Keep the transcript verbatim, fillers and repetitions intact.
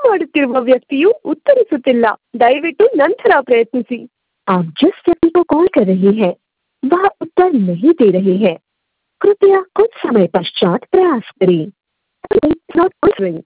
ಮಾಡುತ್ತಿರುವ ವ್ಯಕ್ತಿಯು ಉತ್ತರಿಸುತ್ತಿಲ್ಲ. ದಯವಿಟ್ಟು ನಂತರ ಪ್ರಯತ್ನಿಸಿ. आप जिस व्यक्ति को कॉल कर रहे हैं वह उत्तर नहीं दे रहे हैं, कृपया कुछ समय पश्चात प्रयास करें. Not answering.